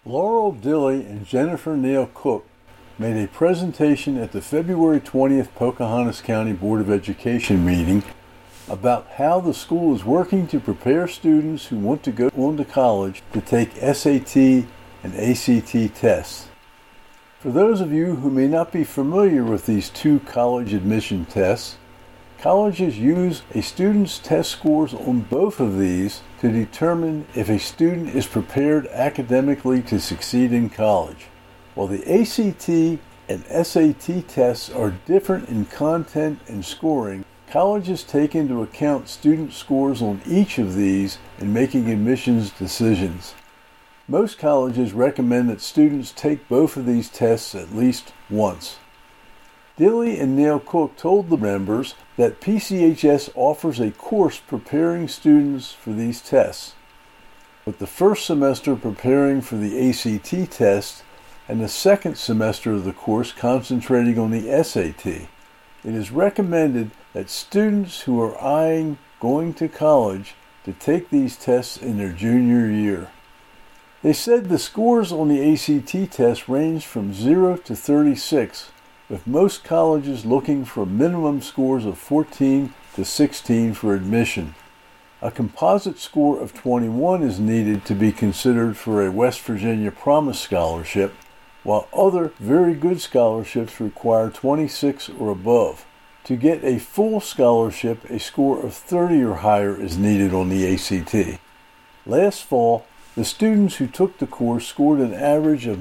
Laurel Dilley and Jennifer Neal Cook made a presentation at the February 20th Pocahontas County Board of Education meeting about how the school is working to prepare students who want to go on to college to take SAT and ACT tests. For those of you who may not be familiar with these two college admission tests, colleges use a student's test scores on both of these to determine if a student is prepared academically to succeed in college. While the ACT and SAT tests are different in content and scoring, colleges take into account student scores on each of these in making admissions decisions. Most colleges recommend that students take both of these tests at least once. Dilley and Neal Cook told the members that PCHS offers a course preparing students for these tests, with the first semester preparing for the ACT test and the second semester of the course concentrating on the SAT. It is recommended that students who are eyeing going to college to take these tests in their junior year. They said the scores on the ACT test range from 0 to 36, with most colleges looking for minimum scores of 14 to 16 for admission. A composite score of 21 is needed to be considered for a West Virginia Promise Scholarship, while other very good scholarships require 26 or above. To get a full scholarship, a score of 30 or higher is needed on the ACT. Last fall, the students who took the course scored an average of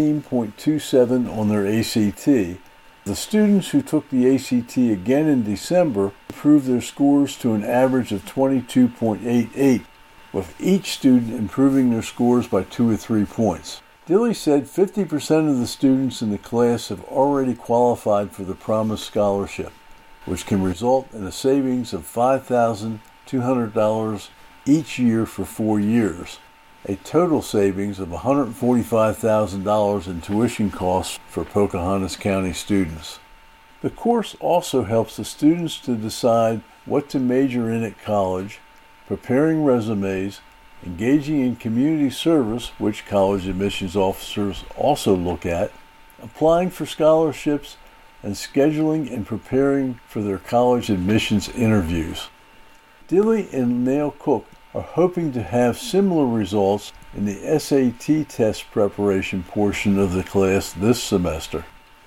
19.27 on their ACT. The students who took the ACT again in December improved their scores to an average of 22.88, with each student improving their scores by 2 or 3 points. Dilley said 50% of the students in the class have already qualified for the Promise Scholarship, which can result in a savings of $5,200 each year for 4 years, a total savings of $145,000 in tuition costs for Pocahontas County students. The course also helps the students to decide what to major in at college, preparing resumes, engaging in community service, which college admissions officers also look at, applying for scholarships, and scheduling and preparing for their college admissions interviews. Dilley and Neal Cook are hoping to have similar results in the SAT test preparation portion of the class this semester.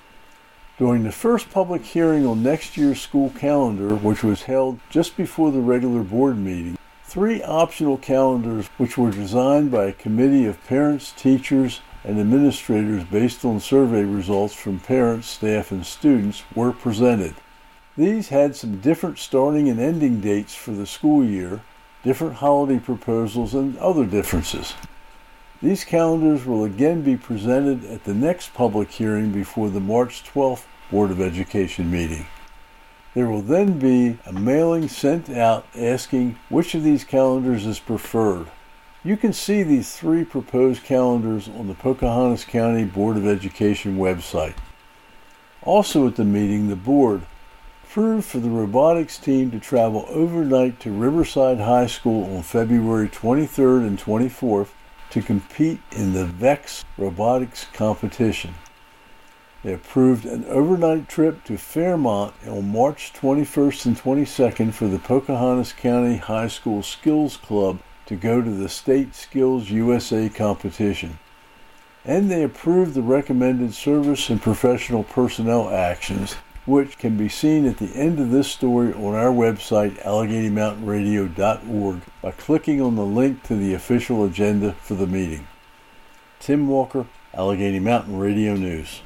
During the first public hearing on next year's school calendar, which was held just before the regular board meeting, 3 optional calendars, which were designed by a committee of parents, teachers, and administrators based on survey results from parents, staff, and students, were presented. These had some different starting and ending dates for the school year, different holiday proposals, and other differences. These calendars will again be presented at the next public hearing before the March 12th Board of Education meeting. There will then be a mailing sent out asking which of these calendars is preferred. You can see these 3 proposed calendars on the Pocahontas County Board of Education website. Also at the meeting, the board approved for the robotics team to travel overnight to Riverside High School on February 23rd and 24th to compete in the VEX robotics competition. They approved an overnight trip to Fairmont on March 21st and 22nd for the Pocahontas County High School Skills Club to go to the State Skills USA competition. And they approved the recommended service and professional personnel actions, which can be seen at the end of this story on our website, AlleghenyMountainRadio.org, by clicking on the link to the official agenda for the meeting. Tim Walker, Allegheny Mountain Radio News.